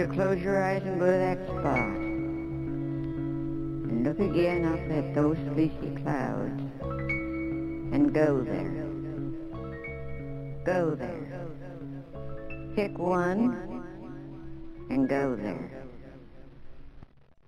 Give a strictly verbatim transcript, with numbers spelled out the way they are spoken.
close your eyes and go to that spot. And look again up at those fleecy clouds. And go there. Go there. Pick one and go there.